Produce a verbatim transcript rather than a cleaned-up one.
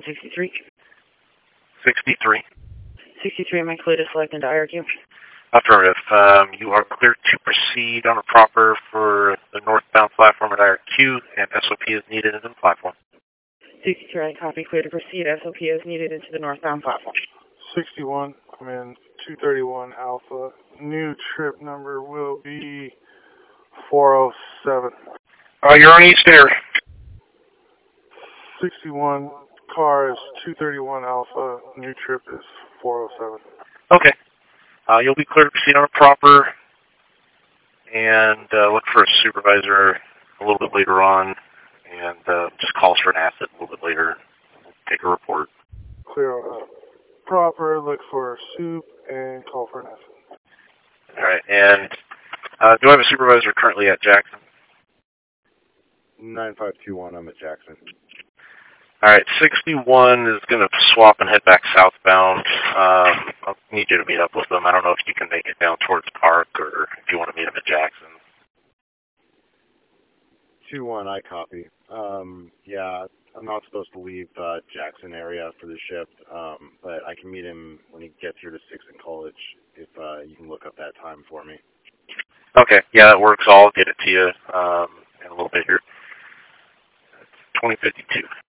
sixty-three. sixty-three. sixty-three, am I clear to select into I R Q? Affirmative. Um, you are clear to proceed on a proper for the northbound platform at I R Q, and S O P is needed in the platform. sixty-three, I copy, clear to proceed. S O P is needed into the northbound platform. sixty-one, I'm in two thirty-one Alpha. New trip number will be four oh seven. Uh, you're on East Air. sixty-one, car is two thirty-one Alpha. New trip is four oh seven. Okay. Uh, you'll be clear to proceed on a proper, and uh, look for a supervisor a little bit later on, and uh, just call us for an asset a little bit later. Take a report. Clear on a proper, look for a soup, and call for an asset. All right, and uh, do I have a supervisor currently at Jackson? nine five two one, I'm at Jackson. All right, sixty-one is going to swap and head back southbound. Um, I'll need you to meet up with them. I don't know if you can make it down towards Park or if you want to meet them at Jackson. two one, I copy. Um, yeah, I'm not supposed to leave uh, Jackson area for the shift, um, but I can meet him when he gets here to sixth and College if uh, you can look up that time for me. Okay, yeah, that works. I'll get it to you um, in a little bit here. twenty fifty-two.